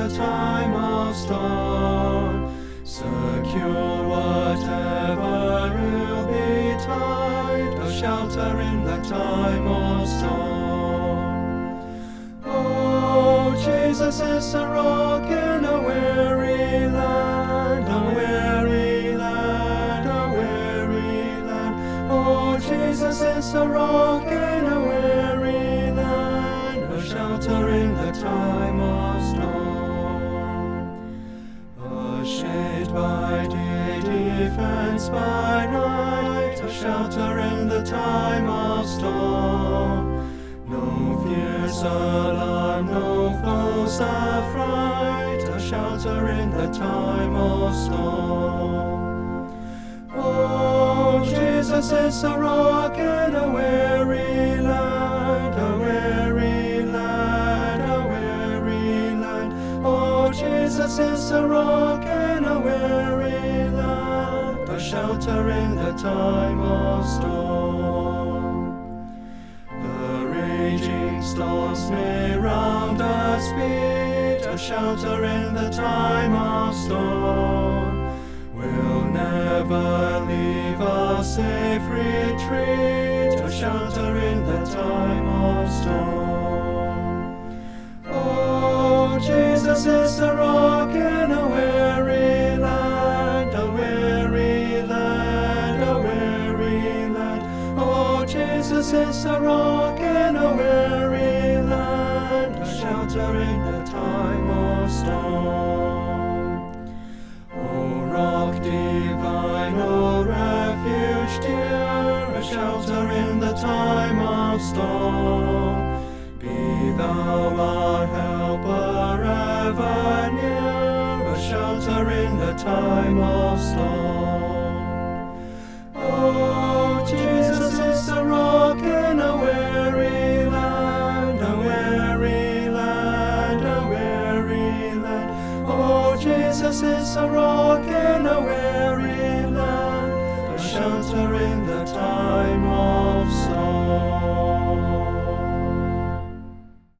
the time of storm. Secure whatever will betide, a shelter in the time of storm. Oh, Jesus is a rock in a weary land, a weary land, a weary land. Oh, Jesus is a rock in a weary land, a shelter in the time of storm. A shade by day, defense by night, a shelter in the time of storm. No fears alarm, no foes affright, a shelter in the time of storm. Oh, Jesus is a rock in a weary land, a weary land, a weary land. Oh, Jesus is a rock in a weary land, a shelter in the time of storm. The raging storms may round us beat, a shelter in the time of storm. We'll never leave a safe retreat, a shelter in the time of storm. Oh, Jesus is a rock in a weary land, a weary land, a weary land. Oh, Jesus is a rock in a weary land, a shelter in the time of storm. O rock divine, O refuge dear, a shelter in the time of storm. Be thou our helper ever near, a shelter in the time of storm. Oh, Jesus is a rock in a weary land, a weary land, a weary land. Oh, Jesus is a rock in a weary land, a shelter in the time of storm.